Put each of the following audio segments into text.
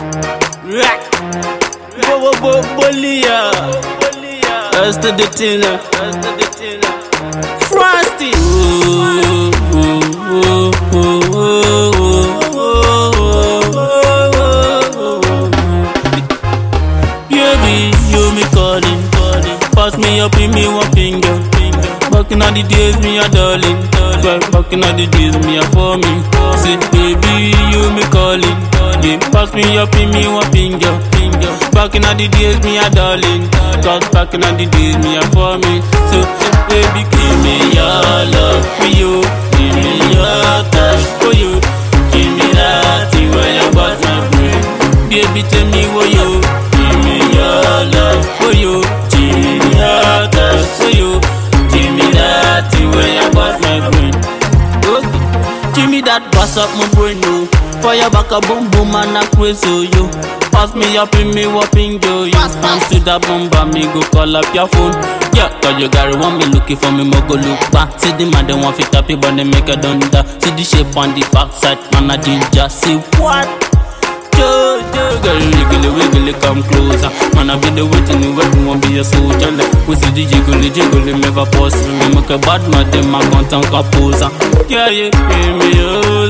Bolia. That's the Tina. Frosty. Baby, you me calling. Pass me up in me one finger. Back in all the days, me a darling. Back in all the days, me a for me. Say, baby, you me calling. Yeah, pass me up in me one finger. Back in all the days, me a darling. Cause back in all the days, me a for me. So, baby, give me your love for you. Give me your touch for you. Give me that thing where you got my brain. Baby, tell me what you. Give me your love for you. Give me your touch for you. Give me that thing where you got my brain. Okay. Give me that bass up my brain, no. Fire back a boom boom and a crazy, so you. Pass me up in me whopping yo. You dance to that bomba, me go call up your phone. Yeah, cause you got want me looking for me, mo go look back. See the man, they want fit happy, but they make a dunda. See the shape on the backside, man, I ginger. See what? Yo, girl, wiggly, come closer. Man, I be the waiting, you won't be a soldier. We see the jiggly, never pause. We make a bad man, them my content composer. Yeah, give me your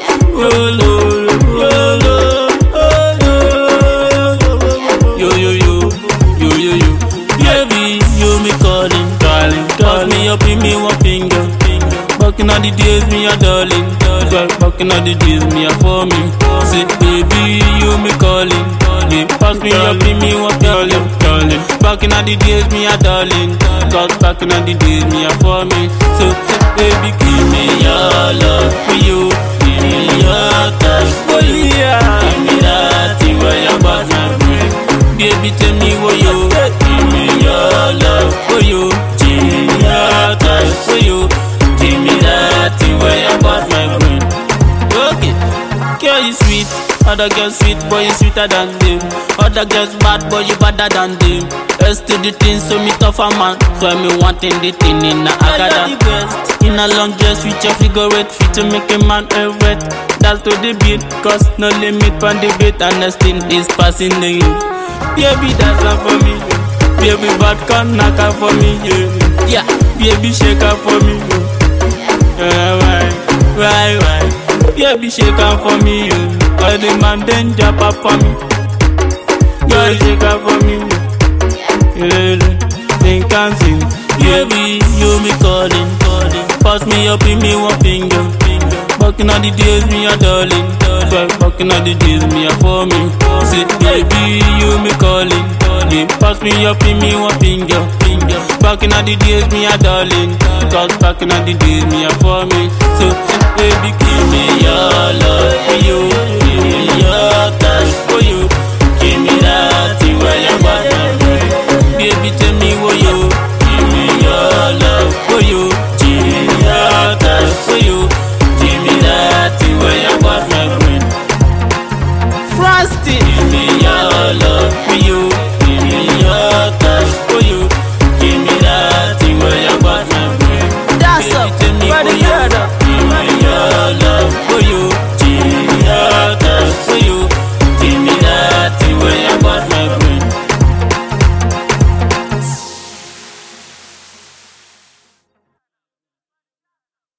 Yo. Baby, you me calling. Pass me up in me one finger. Back in all the days, me a darling. Back in all the days, me a for me. Say, baby, you me calling. Yeah, pass me up in me one finger. Back in all the days, me a darling. Cause back in all the days, me a for me. So, baby, give me your love for you. Give me your touch for you. Give me that thing where you got my brain. Baby, tell me what you. Give me your love for you. Give me your touch for you. Give me that thing where you got my brain. Okay, girl you sweet, other girls sweet, boy you sweeter than them. Other girls bad, boy you badder than them. S to the thing, so me tougher man. So I me wanting the thing in a agada. In a long dress with your figure eight fit to make a man wet. That's to the beat, cause no limit on the beat. And the thing is passing the you. Baby that's not for me. Baby bad can knock her for me. Yeah, baby shake her for me. Why? Baby shake her for me. All the man then jump up for me. Girl shake her for me. Think and sing. Baby, you me calling. Pass me up in me one finger. Back in all the days, me a darling. Back in all the days, me a for me. Say, baby, you me calling. Yeah, pass me up in me one finger. Back in all the days, me a darling. Cause back in all the days, me a for me. So, baby, give me your